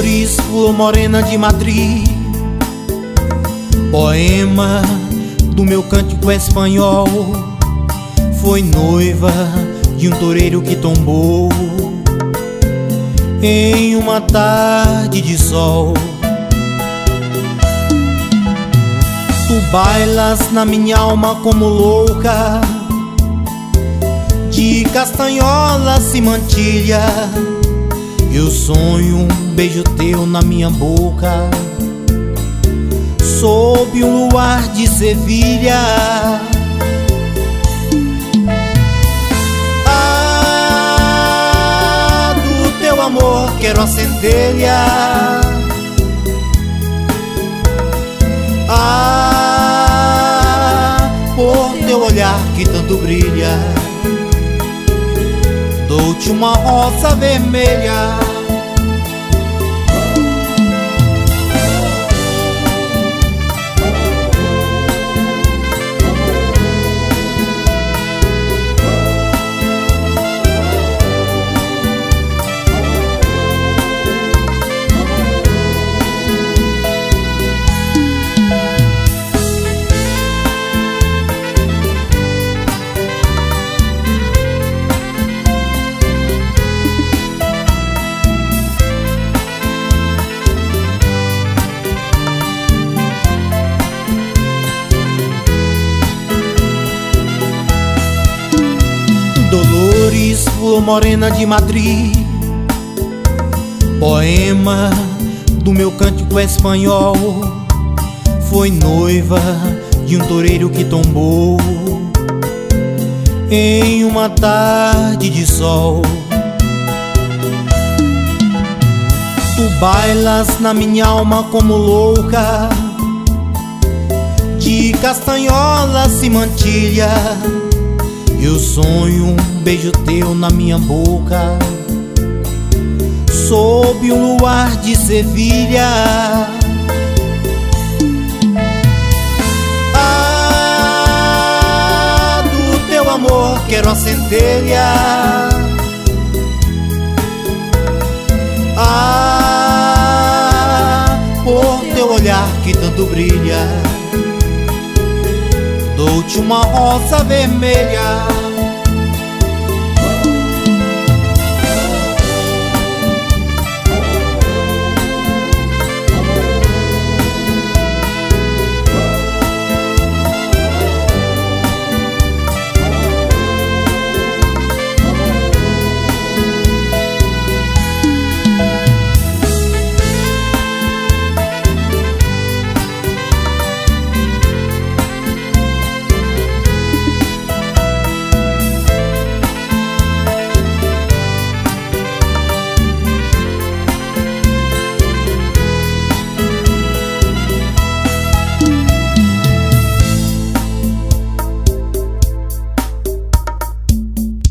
Dolores, flor morena de Madrid, poema do meu cântico espanhol. Foi noiva de um toureiro que tombou em uma tarde de sol. Tu bailas na minha alma como louca, de castanholas e mantilha. Eu sonho um beijo teu na minha boca, sob um luar de Sevilha. Ah, do teu amor quero a centelha. Ah, por teu olhar que tanto brilha, dou-te uma rosa vermelha. Dolores, flor morena de Madrid, poema do meu cântico espanhol. Foi noiva de um toureiro que tombou em uma tarde de sol. Tu bailas na minha alma como louca, de castanholas e mantilha. Eu sonho um beijo teu na minha boca, sob um luar de Sevilha. Ah, do teu amor quero a centelha. Ah, por teu olhar que tanto brilha, dou-te uma rosa vermelha.